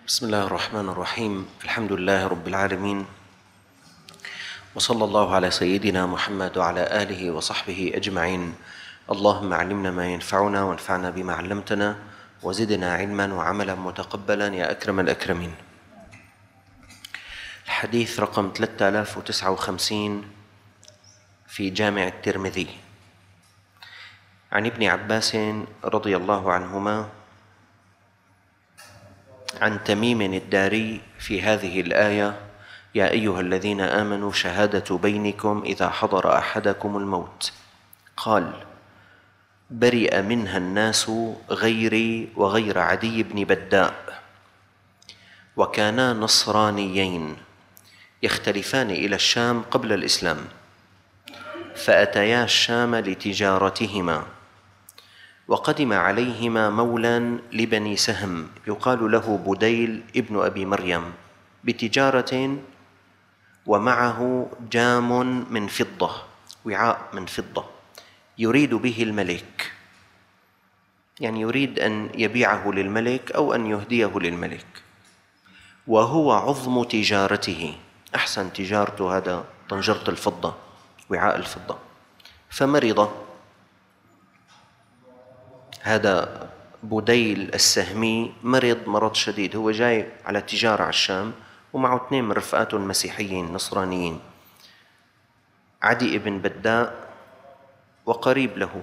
بسم الله الرحمن الرحيم. الحمد لله رب العالمين، وصلى الله على سيدنا محمد وعلى آله وصحبه أجمعين. اللهم علمنا ما ينفعنا وانفعنا بما علمتنا وزدنا علما وعملا متقبلا يا أكرم الأكرمين. الحديث رقم 3059 في جامع الترمذي عن ابن عباس رضي الله عنهما عن تميم الداري في هذه الآية: يا أيها الذين آمنوا شهادة بينكم إذا حضر أحدكم الموت. قال: برئ منها الناس غيري وغير عدي بن بداء، وكانا نصرانيين يختلفان إلى الشام قبل الإسلام، فأتيا الشام لتجارتهما، وقدم عليهما مولى لبني سهم يقال له بديل ابن أبي مريم بتجارة، ومعه جام من فضة، وعاء من فضة، يريد به الملك، يعني يريد أن يبيعه للملك أو أن يهديه للملك، وهو عظم تجارته، أحسن تجارته هذا طنجرة الفضة، وعاء الفضة. فمرض هذا بديل السهمي، مرض شديد، هو جاي على تجارة على الشام ومعه اثنين من رفقاته المسيحيين نصرانيين، عدي بن بداء وقريب له.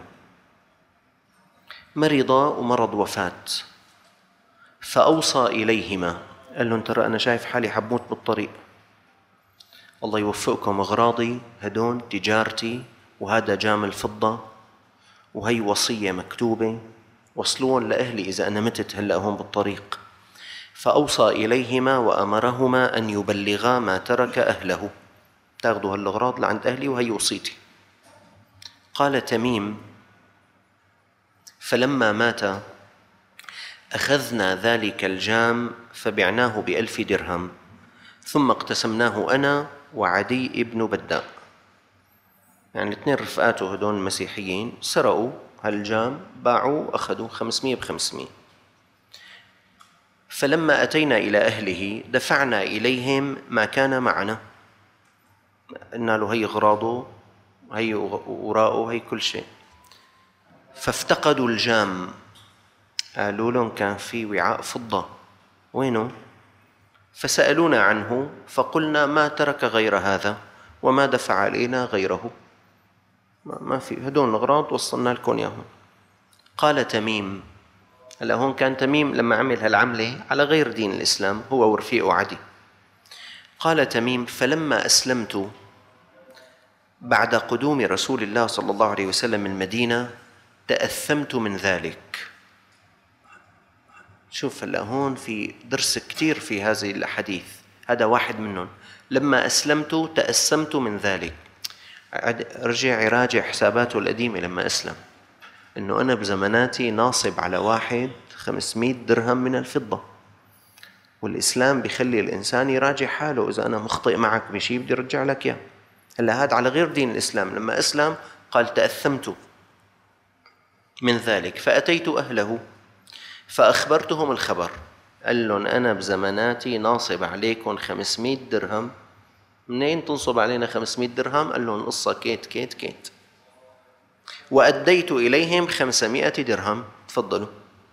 مرض ومرض وفاة، فأوصى إليهما، قال لهم: ترى أنا شايف حالي حبموت بالطريق، الله يوفقكم، أغراضي هدون تجارتي، وهذا جام الفضة، وهي وصية مكتوبة، وصلون لأهلي إذا أنا متت هلأ هون بالطريق. فأوصى إليهما وأمرهما أن يبلغا ما ترك أهله، تاخذوا هالأغراض لعند أهلي وهي وصيتي. قال تميم: فلما مات أخذنا ذلك الجام فبعناه ب1000 درهم، ثم اقتسمناه أنا وعدي ابن بداء، يعني اثنين رفقاته هدول المسيحيين سرقوا هالجام، باعوا أخذوا 500 ب500. فلما أتينا إلى أهله دفعنا إليهم ما كان معنا، قلنا له هي أغراضه، هي وراءه، هي كل شيء. فافتقدوا الجام، قالوا لهم كان في وعاء فضة، وينه؟ فسألونا عنه، فقلنا ما ترك غير هذا وما دفع علينا غيره، ما في، هدول الأغراض وصلنا لكم إياهم. قال تميم، هلا هون كان تميم لما عمل هالعملة على غير دين الإسلام، هو ورفيقه عدي. قال تميم: فلما أسلمت بعد قدوم رسول الله صلى الله عليه وسلم من المدينة تأثمت من ذلك. شوف هلا هون في درس كتير في هذه الحديث، هذا واحد منهم. لما أسلمت تأثمت من ذلك، رجع يراجع حساباته القديمة لما أسلم، إنه أنا بزماناتي ناصب على واحد 500 درهم من الفضة، والإسلام بيخلي الإنسان يراجع حاله، إذا أنا مخطئ معك بشيء بدي أرجع لك إياه. هلا هذا على غير دين الإسلام، لما أسلم قال تأثمت من ذلك، فأتيت أهله فأخبرتهم الخبر، قال لهم أنا بزماناتي ناصب عليكم 500 درهم. منين تنصب علينا 500 درهم؟ قال لهم قصة كيت كيت كيت، وأديت إليهم 500 درهم، تفضلوا،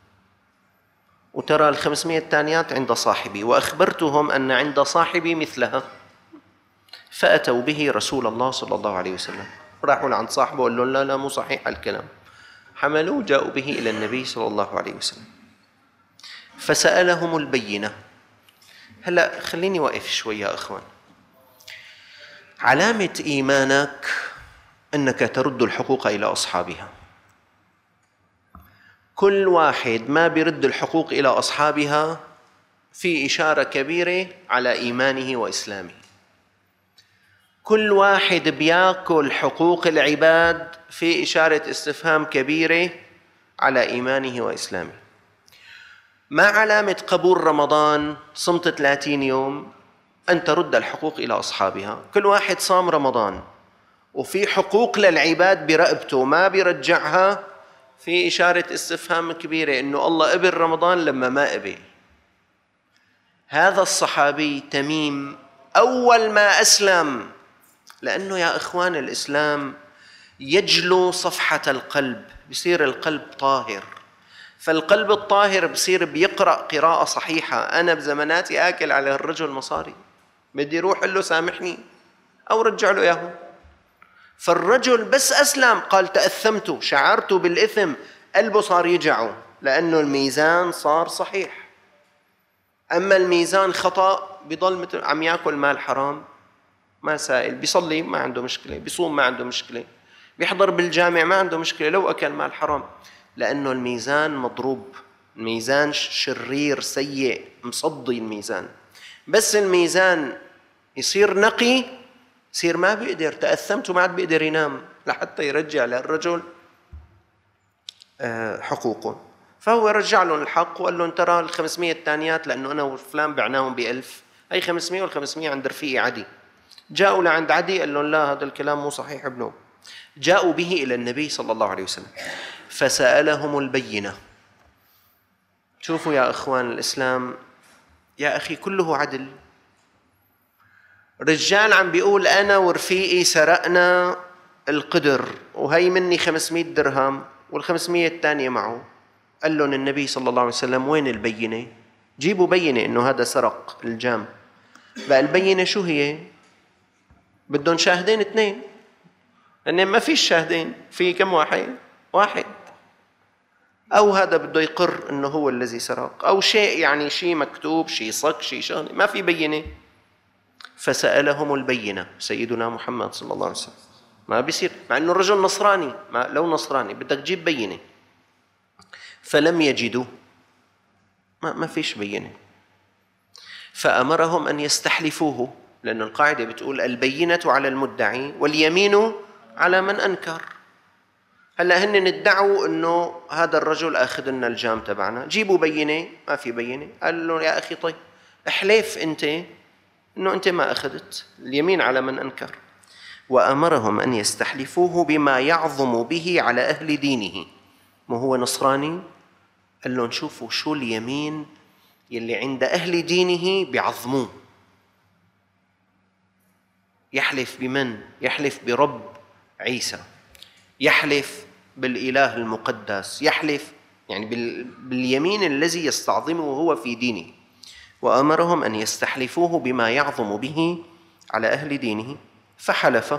وترى 500 الثانيات عند صاحبي، وأخبرتهم أن عند صاحبي مثلها. فأتوا به رسول الله صلى الله عليه وسلم، راحوا لعند صاحبه وقال لهم لا مو صحيح الكلام، حملوه جاءوا به إلى النبي صلى الله عليه وسلم، فسألهم البينة. هلأ خليني واقف شوي يا أخوان. علامة إيمانك أنك ترد الحقوق إلى أصحابها. كل واحد ما بيرد الحقوق إلى أصحابها في إشارة كبيرة على إيمانه وإسلامه. كل واحد بياكل حقوق العباد في إشارة استفهام كبيرة على إيمانه وإسلامه. ما علامة قبول رمضان صمت 30 يوم أن ترد الحقوق إلى أصحابها؟ كل واحد صام رمضان وفي حقوق للعباد برقبته ما بيرجعها، في إشارة استفهام كبيرة إنه الله قبل رمضان لما ما قبل. هذا الصحابي تميم أول ما أسلم، لأنه يا إخوان الإسلام يجلو صفحة القلب، بصير القلب طاهر، فالقلب الطاهر بصير بيقرأ قراءة صحيحة. أنا بزماناتي آكل على الرجل مصاري، بدي روح له سامحني أو رجع له إياه. فالرجل بس أسلم قال تأثمت، شعرت بالإثم، قلبه صار يجعه لأنه الميزان صار صحيح. أما الميزان خطأ بيضل مثل عم يأكل مال حرام، ما سائل، بيصلي ما عنده مشكلة، بيصوم ما عنده مشكلة، بيحضر بالجامع ما عنده مشكلة لو أكل مال حرام، لأنه الميزان مضروب، الميزان شرير سيء مصدي الميزان. بس الميزان يصير نقي، يصير ما بيقدر، تأثمت ما عاد بيقدر ينام لحتى يرجع للرجل حقوقه. فهو رجع لهم الحق وقال لهم ترى ال500 الثانيات لأنه أنا وفلان بعناهم ب1000، هي 500 وال500 عند رفيقي عدي. جاءوا لعند عدي قال لهم لا، هذا الكلام مو صحيح ابنه. جاءوا به إلى النبي صلى الله عليه وسلم فسألهم البينة. شوفوا يا إخوان الإسلام، يا أخي كله عدل. رجال عم بيقول أنا ورفيقي سرقنا القدر وهي مني 500 درهم وال500 الثانية معه. قال لهم النبي صلى الله عليه وسلم وين البينة؟ جيبوا بينة إنه هذا سرق الجام. بقى البينة شو هي؟ بدهم شاهدين 2، لأن ما فيش شاهدين، في كم واحد؟ واحد. أو هذا بده يقر إنه هو الذي سرق، أو شيء يعني شيء مكتوب، شيء صك، شيء شغله، ما في بينة. فسألهم البينة سيدنا محمد صلى الله عليه وسلم. ما بيصير مع إنه الرجل نصراني، لو نصراني بدك تجيب بينة. فلم يجدوا، ما فيش بينة. فأمرهم أن يستحلفوه، لأن القاعدة بتقول البينة على المدعي واليمين على من أنكر. هلا هن ادعوا انه هذا الرجل اخذ لنا الجام تبعنا، جيبوا بينه، ما في بينه. قال له يا اخي طيب احلف انت انه انت ما اخذت، اليمين على من انكر. وامرهم ان يستحلفوه بما يعظم به على اهل دينه. ما هو نصراني، قال لهم شوفوا شو اليمين يلي عند اهل دينه بيعظموه. يحلف بمن؟ يحلف برب عيسى، يحلف بالإله المقدس، يحلف يعني باليمين الذي يستعظمه هو في دينه. وأمرهم أن يستحلفوه بما يعظم به على أهل دينه. فحلف.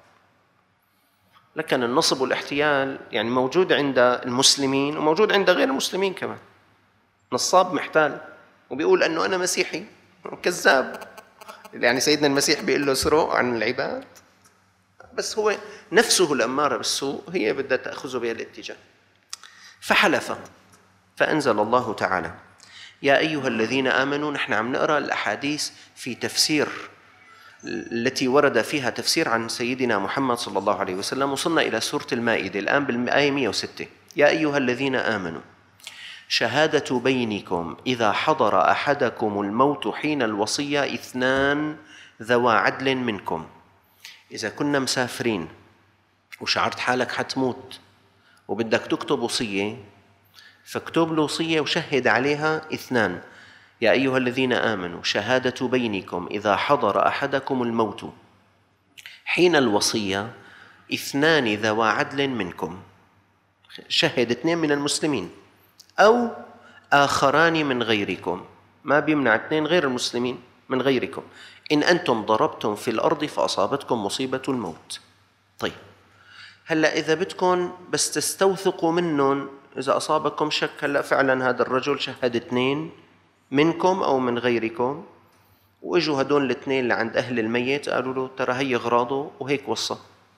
لكن النصب والاحتيال يعني موجود عند المسلمين وموجود عند غير المسلمين كمان. نصاب محتال وبيقول أنه أنا مسيحي، كذاب. يعني سيدنا المسيح بيقول له سرق عن العباد، بس هو نفسه الأمارة بالسوء هي بدها تأخذه بها الاتجاه. فحلف. فأنزل الله تعالى يا أيها الذين آمنوا. نحن عم نقرأ الأحاديث في تفسير التي ورد فيها تفسير عن سيدنا محمد صلى الله عليه وسلم. وصلنا إلى سورة المائدة الآن بالآية 106. يا أيها الذين آمنوا شهادة بينكم إذا حضر أحدكم الموت حين الوصية 2 ذوى عدل منكم. إذا كنا مسافرين وشعرت حالك حتموت وبدك تكتب وصية، فاكتب له وصية وشهد عليها 2. يا أيها الذين آمنوا شهادة بينكم إذا حضر أحدكم الموت حين الوصية 2 ذوى عدل منكم. شهد 2 من المسلمين أو آخران من غيركم، ما بيمنع 2 غير المسلمين من غيركم، إن أنتم ضربتم في الأرض فأصابتكم مصيبة الموت. طيب هلأ إذا بدكم بس تستوثقوا منهم إذا أصابكم شك، هلأ فعلا هذا الرجل شهد 2 منكم أو من غيركم، وإجوا هدول ال2 اللي عند أهل الميت قالوا له ترى هي أغراضه وهيك وصى.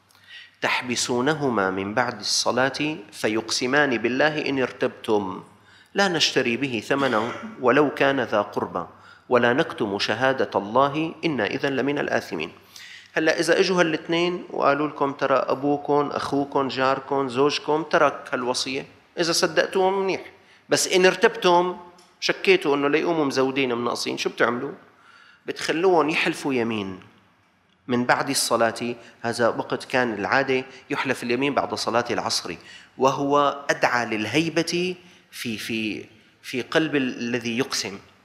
تحبسونهما من بعد الصلاة فيقسمان بالله إن ارتبتم لا نشتري به ثمنا ولو كان ذا قربى ولا نكتم شهادة الله إنا إذن لمن الآثمين. هلأ إذا إجوا هال2 وقالوا لكم ترى أبوكم، أخوكم، جاركم، زوجكم ترك هالوصية، إذا صدقتوهم منيح، بس إن ارتبتم شكيتوا إنه ليقوموا مزودين مناقصين، شو بتعملوا؟ بتخلوهم يحلفوا يمين من بعد الصلاة. هذا وقت كان العادة يحلف اليمين بعد صلاة العصر، وهو أدعى للهيبة في قلب الذي يقسم.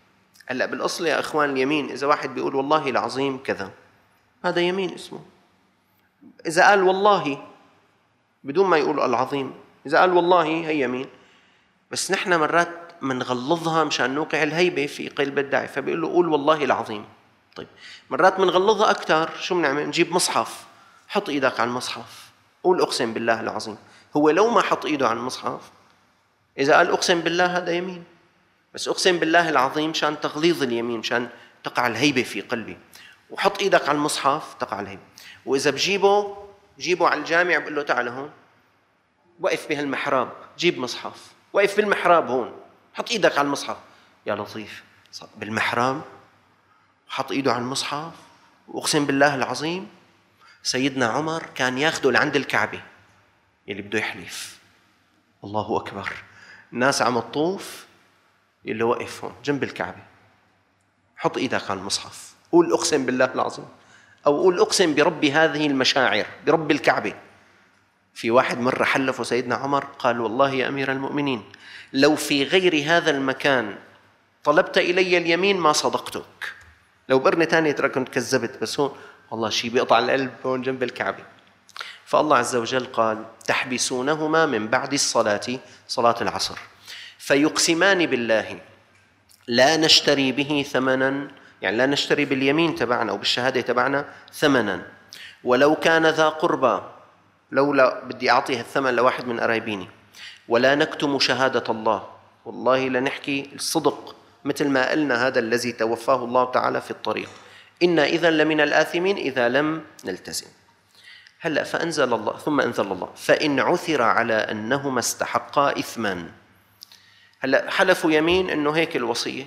هلأ بالأصل يا أخوان اليمين إذا واحد بيقول والله العظيم كذا، هذا يمين اسمه. إذا قال والله بدون ما يقول العظيم، إذا قال والله هي يمين. بس نحن مرات منغلظها مشان نوقع الهيبة في قلب الداعي، فبيقول له قول والله العظيم. طيب مرات منغلظها أكثر، شو بنعمل؟ نجيب مصحف، حط إيدك على المصحف، قول أقسم بالله العظيم. هو لو ما حط إيده على المصحف، إذا قال أقسم بالله هذا يمين، بس أقسم بالله العظيم مشان تغليظ اليمين، مشان تقع الهيبة في قلبي. وحط إيدك على المصحف تقع الهيبة. وإذا جيبه على الجامع، بقول له تعال هون، وقف بهالمحراب، جيب مصحف، وقف بالمحراب هون، حط إيدك على المصحف. يا لطيف، بالمحراب حط إيده على المصحف، وأقسم بالله العظيم. سيدنا عمر كان ياخده لعند الكعبة يلي بده يحلف، الله أكبر، الناس عم تطوف، اللي وقف هون جنب الكعبة، حط إيدك على المصحف، قول أقسم بالله العظيم، أو قول أقسم برب هذه المشاعر، برب الكعبة. في واحد مرة حلفه سيدنا عمر، قال والله يا أمير المؤمنين لو في غير هذا المكان طلبت إلي اليمين ما صدقتك، لو برني تاني ترى كنت كذبت، بس هون والله شيء بيقطع القلب، هون جنب الكعبة. فالله عز وجل قال تحبسونهما من بعد الصلاة، صلاة العصر، فيقسمان بالله لا نشتري به ثمنا، يعني لا نشتري باليمين تبعنا أو بالشهادة تبعنا ثمنا، ولو كان ذا قربى، لولا بدي أعطيها الثمن لواحد من قرايبيني، ولا نكتم شهادة الله، والله لنحكي الصدق مثل ما قلنا هذا الذي توفاه الله تعالى في الطريق، إنا إذا لمن الآثمين إذا لم نلتزم. هلأ فأنزل الله، ثم أنزل الله فإن عثر على أنهما استحقا إثما. هلأ حلفوا يمين إنه هيك الوصية،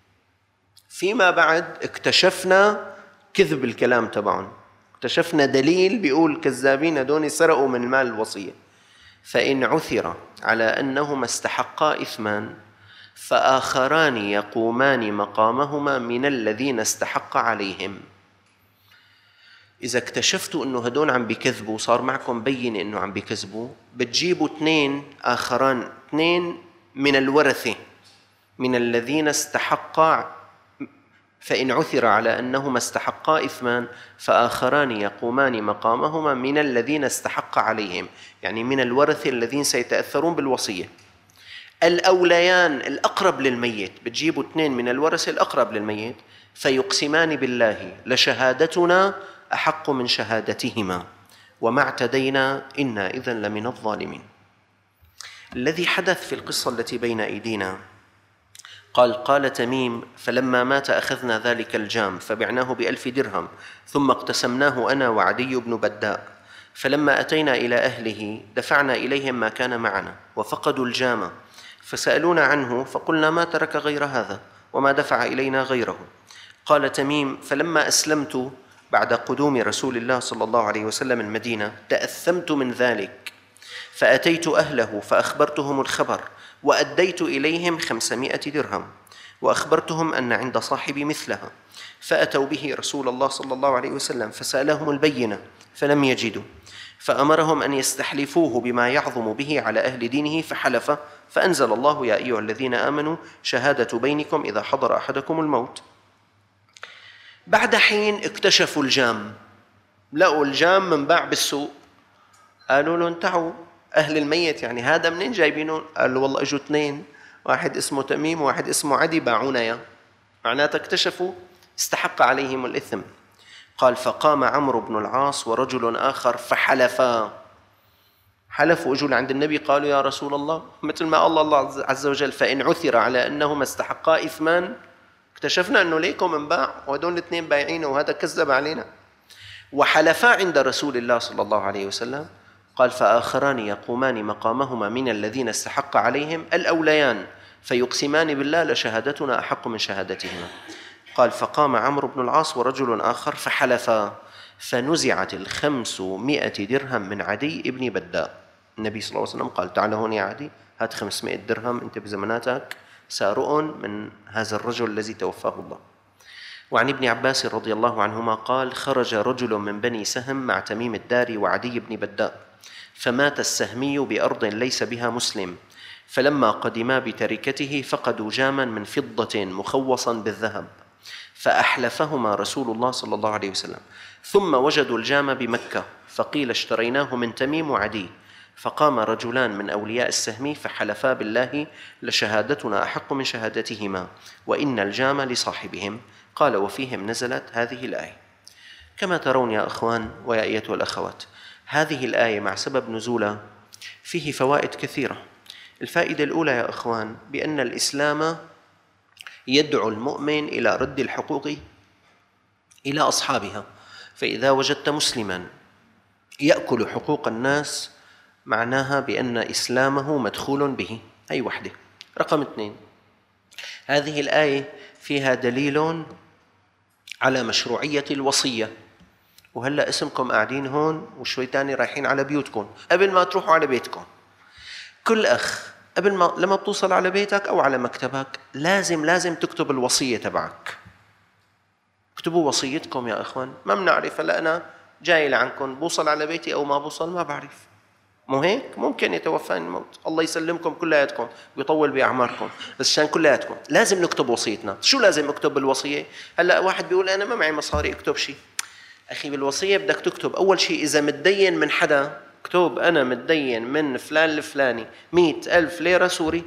فيما بعد اكتشفنا كذب الكلام تبعهم، اكتشفنا دليل بيقول كذابين هدول سرقوا من المال الوصية. فإن عثر على أنهما استحقا إثما فآخران يقومان مقامهما من الذين استحق عليهم. إذا اكتشفتوا أنه هدول عم بيكذبوا، صار معكم بينة أنه عم بيكذبوا، بتجيبوا اثنين آخران، اثنين من الورثة من الذين استحقا. فإن عثر على أنهما استحقا إثما فآخران يقومان مقامهما من الذين استحق عليهم، يعني من الورثة الذين سيتأثرون بالوصية. الأوليان الأقرب للميت، بتجيبوا اثنين من الورثة الأقرب للميت، فيقسمان بالله لشهادتنا أحق من شهادتهما وما اعتدينا إنا إذن لمن الظالمين. الذي حدث في القصة التي بين أيدينا، قال تميم فلما مات أخذنا ذلك الجام فبعناه ب1000 درهم، ثم اقتسمناه أنا وعدي بن بداء، فلما أتينا إلى أهله دفعنا إليهم ما كان معنا وفقدوا الجام، فسألونا عنه فقلنا ما ترك غير هذا وما دفع إلينا غيره. قال تميم فلما أسلمت بعد قدوم رسول الله صلى الله عليه وسلم المدينة تأثمت من ذلك، فأتيت أهله فأخبرتهم الخبر وأديت إليهم 500 درهم وأخبرتهم أن عند صاحبي مثلها، فأتوا به رسول الله صلى الله عليه وسلم فسألهم البينة فلم يجدوا، فأمرهم أن يستحلفوه بما يعظم به على أهل دينه فحلف، فأنزل الله يا أيها الذين آمنوا شهادة بينكم إذا حضر أحدكم الموت. بعد حين اكتشفوا الجام، لقوا الجام منباع بالسوق، قالوا له انتعوا أهل الميت، يعني هذا منين جايبينه؟ قالوا والله اجوا اثنين، واحد اسمه تميم وواحد اسمه عدي باعونا يا، معناته اكتشفوا استحق عليهم الإثم. قال فقام عمرو بن العاص ورجل آخر فحلفوا، اجوا عند النبي قالوا يا رسول الله مثل ما الله عز وجل فإن عثر على أنهما استحقا إثما، اكتشفنا أنه ليكم منباع وهدول الاثنين بايعينه وهذا كذب علينا، وحلفا عند رسول الله صلى الله عليه وسلم. قال فآخران يقومان مقامهما من الذين استحق عليهم الأوليان فيقسمان بالله لشهادتنا أحق من شهادتهما. قال فقام عمرو بن العاص ورجل آخر فحلفا، فنزعت 500 درهم من عدي ابن بداء. النبي صلى الله عليه وسلم قال تعال هون يا عدي، هات 500 درهم أنت بزماناتك سارق من هذا الرجل الذي توفاه الله. وعن ابن عباس رضي الله عنهما قال خرج رجل من بني سهم مع تميم الداري وعدي بن بداء، فمات السهمي بأرض ليس بها مسلم، فلما قدما بتركته فقدوا جاما من فضة مخوصا بالذهب، فأحلفهما رسول الله صلى الله عليه وسلم، ثم وجدوا الجام بمكة، فقيل اشتريناه من تميم وعدي، فقام رجلان من أولياء السهم فحلفا بالله لشهادتنا أحق من شهادتهما، وإن الجام لصاحبهم. قال: وفيهم نزلت هذه الآية. كما ترون يا أخوان ويا أيتها الأخوات، هذه الآية مع سبب نزولها فيه فوائد كثيرة. الفائدة الأولى يا أخوان بأن الإسلام يدعو المؤمن إلى رد الحقوق إلى أصحابها، فإذا وجدت مسلما يأكل حقوق الناس معناها بأن إسلامه مدخول به. أي وحدة. رقم 2، هذه الآية فيها دليل على مشروعية الوصية. وهلأ اسمكم قاعدين هون وشوي تاني رايحين على بيوتكم، قبل ما تروحوا على بيتكم كل أخ لما بتوصل على بيتك أو على مكتبك لازم تكتب الوصية تبعك. اكتبوا وصيتكم يا أخوان. ما بنعرف، هلأ أنا جاي لعنكم بوصل على بيتي أو ما بوصل ما بعرف، مو هيك؟ ممكن يتوفاني الموت، الله يسلمكم كلياتكم ويطول بأعماركم، بس عشان كلياتكم لازم نكتب وصيتنا. شو لازم اكتب بالوصية؟ هلأ واحد بيقول أنا ما معي مصاري اكتب شيء. أخي بالوصية بدك تكتب أول شيء إذا متدين من حدا، اكتب أنا متدين من فلان الفلاني 100,000 ليرة سوري،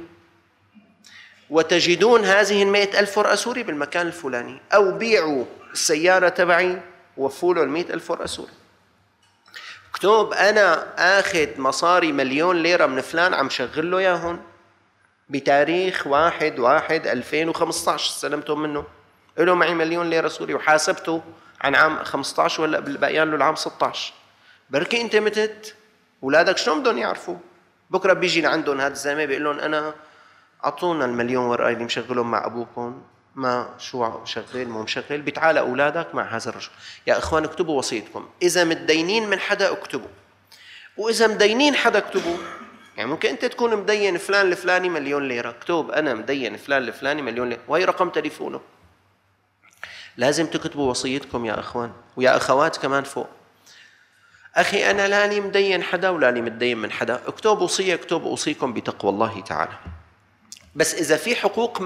وتجدون هذه 100,000 ورقة سوري بالمكان الفلاني، أو بيعوا السيارة تبعي ووفوا له 100,000 ورقة سوري. اكتب أنا آخذ مصاري 1,000,000 ليرة من فلان عم شغل له إياهم بتاريخ 1/1/2015 استلمتهم منه، له معي 1,000,000 ليرة سوري وحاسبته عن عام 15 ولا بقيان له العام 16. بركي أنت متت، أولادك شلون بدهم يعرفوا؟ بكرة بيجي لعندهم هذا الزلمة بيقول لهم أنا أعطونا 1,000,000 ورقة اللي مشغلهم مع أبوكم، ما شو شغل مو مشغل، بتعالى أولادك مع هذا الرجل. يا إخوان اكتبوا وصيتكم، إذا متدينين من حدا اكتبوا، وإذا مدينين حدا اكتبوا. يعني ممكن أنت تكون مدين فلان الفلاني 1,000,000 ليرة، اكتب أنا مدين فلان الفلاني 1,000,000 ليرة وهي رقم تليفونه. لازم تكتبوا وصيتكم يا أخوان ويا أخوات كمان فوق. أخي أنا لاني مدين حدا ولاني متدين من حدا، اكتب وصية، اكتب أوصيكم بتقوى الله تعالى. بس إذا في حقوق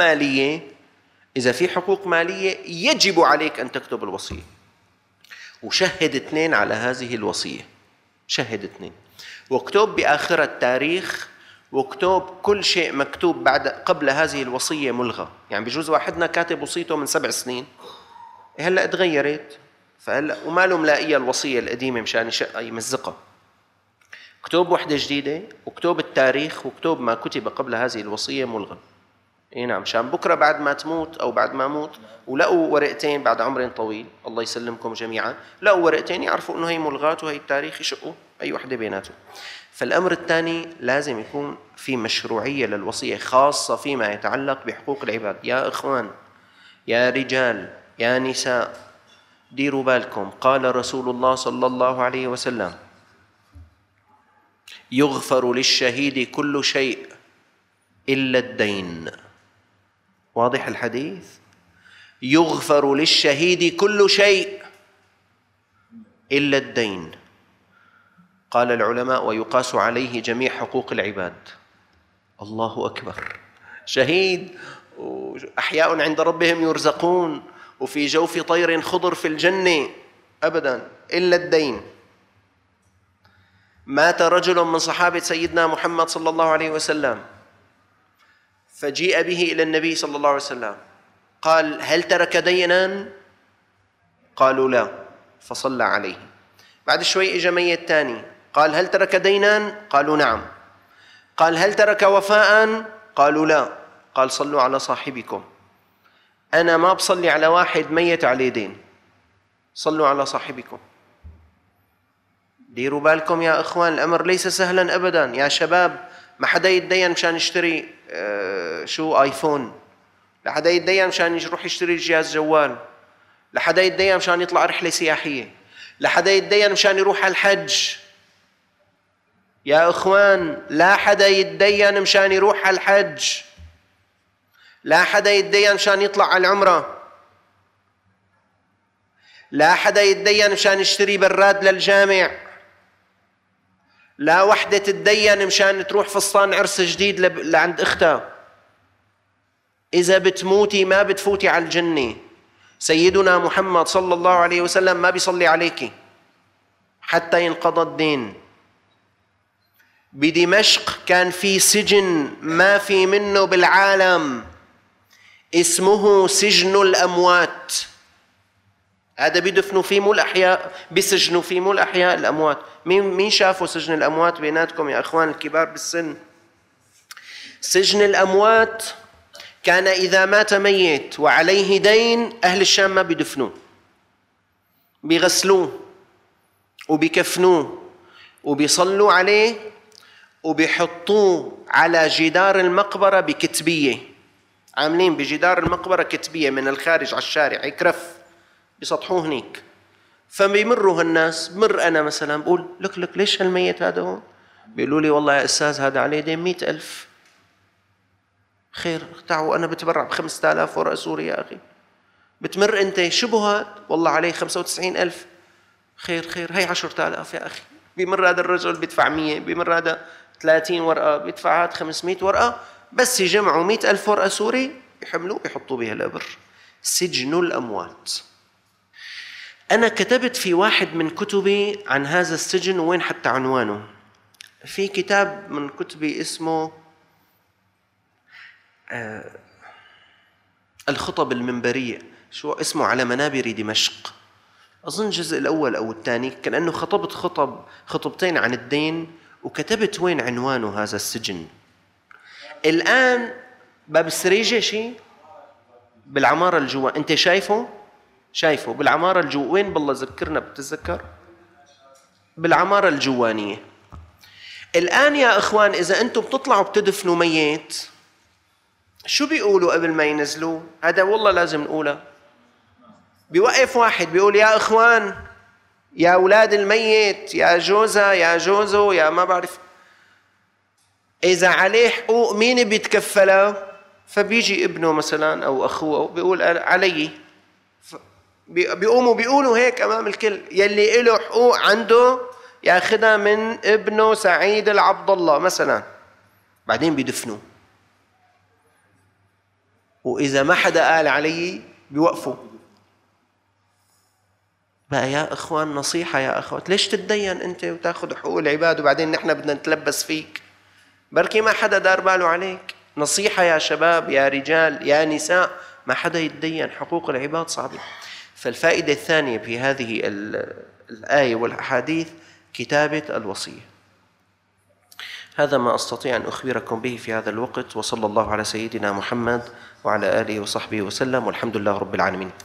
مالية يجب عليك أن تكتب الوصية، وشهد 2 على هذه الوصية، شهد 2، واكتب بآخر التاريخ، واكتب كل شيء مكتوب قبل هذه الوصية ملغى. يعني بجوز واحدنا كاتب وصيته من 7 سنين، هلأ تغيرت، فهلأ وماله ملاقية الوصية القديمة مشان يمزقها. اكتب وحدة جديدة، واكتب التاريخ، واكتب ما كتب قبل هذه الوصية ملغى. اي نعم، مشان بكرة بعد ما تموت أو بعد ما أموت ولقوا ورقتين بعد عمر طويل، الله يسلمكم جميعا، لقوا ورقتين يعرفوا إنه هي ملغاة وهي التاريخ، يشقوا أي وحدة بيناتهم. فالأمر الثاني لازم يكون في مشروعية للوصية، خاصة فيما يتعلق بحقوق العباد. يا إخوان، يا رجال، يا نساء، ديروا بالكم. قال رسول الله صلى الله عليه وسلم: يغفر للشهيد كل شيء إلا الدين. واضح الحديث؟ يغفر للشهيد كل شيء إلا الدين. قال العلماء: ويقاس عليه جميع حقوق العباد. الله أكبر. شهيد أحياء عند ربهم يرزقون وفي جوف طير خضر في الجنة، أبدا إلا الدين. مات رجل من صحابة سيدنا محمد صلى الله عليه وسلم، فجيء به إلى النبي صلى الله عليه وسلم، قال: هل ترك دينا؟ قالوا لا، فصلى عليه. بعد شوي إجا ميت تاني، قال: هل ترك دينا؟ قالوا نعم. قال: هل ترك وفاء؟ قالوا لا. قال: صلوا على صاحبكم. أنا ما بصلي على واحد ميت عليه دين، صلوا على صاحبكم. ديروا بالكم يا إخوان، الأمر ليس سهلا أبدا. يا شباب، ما حدا يتدين مشان يشتري آيفون، لا حدا يتدين مشان يروح يشتري جهاز جوال، لا حدا يتدين مشان يطلع رحلة سياحية، لا حدا يتدين مشان يروح على الحج. يا إخوان، لا حدا يتدين مشان يروح على الحج، لا حدا يتدين مشان يطلع على العمرة، لا حدا يتدين مشان يشتري براد للجامع، لا وحدة تتدين مشان تروح فستان عرس جديد لعند اختها. إذا بتموتي ما بتفوتي على الجنة. سيدنا محمد صلى الله عليه وسلم ما بيصلي عليك حتى ينقضى الدين. بدمشق كان في سجن ما في منه بالعالم، اسمه سجن الأموات. هذا بيدفنوا فيه مو الأحياء، بيسجنوا فيه مو الأحياء، الأموات. مين شافوا سجن الأموات بيناتكم يا أخوان الكبار بالسن؟ سجن الأموات كان إذا مات ميت وعليه دين أهل الشام ما بيدفنوه، بيغسلوه وبيكفنوه وبيصلوا عليه وبيحطوه على جدار المقبرة بكتبية، عاملين بجدار المقبرة كتبية من الخارج على الشارع يكرف، بيسطحوه هنيك. فبيمروا الناس، بمر أنا مثلا بقول لك ليش هالميت هذا هون؟ بيقولوا لي والله يا أستاذ هذا عليه دين 100,000. خير تعالوا أنا بتبرع ب5,000 ورقة سوري يا أخي. بتمر أنت شبهات والله عليه 95,000. خير هي 10,000 يا أخي. بيمر هذا الرجل بيدفع 100، بيمر هذا 30 ورقة، بيدفع هذا 500 ورقة، بس يجمعوا 100,000 ورقة سوري يحملوه يحطوا بها القبر. سجن الأموات. أنا كتبت في واحد من كتبي عن هذا السجن، وين حتى عنوانه في كتاب من كتبي اسمه الخطب المنبرية، شو اسمه، على منابر دمشق. أظن الجزء الأول أو الثاني، كأنه خطبت خطبتين عن الدين، وكتبت وين عنوانه هذا السجن. الآن باب السريجة شيء بالعمارة الجوا، أنت شايفه بالعمارة الجوا. وين بالله ذكرنا، بتتذكر؟ بالعمارة الجوانية. الآن يا إخوان إذا أنتم بتطلعوا بتدفنوا ميت، شو بيقولوا قبل ما ينزلوه؟ هذا والله لازم نقوله. بيوقف واحد بيقول يا إخوان، يا أولاد الميت، يا جوزة، يا جوزو، يا ما بعرف، إذا عليه حقوق مين بيتكفلها؟ فبيجي ابنه مثلا أو أخوه بيقول علي، بيقوموا بيقولوا هيك أمام الكل، يلي له حقوق عنده ياخذها من ابنه سعيد العبد الله مثلا. بعدين بيدفنوا، وإذا ما حدا قال علي بيوقفوا. بقى يا إخوان نصيحة يا أخوات، ليش تتدين أنت وتاخذ حقوق العباد وبعدين نحن بدنا نتلبس فيك؟ بركي ما حدا دار باله عليك. نصيحة يا شباب، يا رجال، يا نساء، ما حدا يتدين، حقوق العباد صعبة. فالفائدة الثانية في هذه الآية والأحاديث كتابة الوصية. هذا ما أستطيع أن أخبركم به في هذا الوقت، وصلى الله على سيدنا محمد وعلى آله وصحبه وسلم، والحمد لله رب العالمين.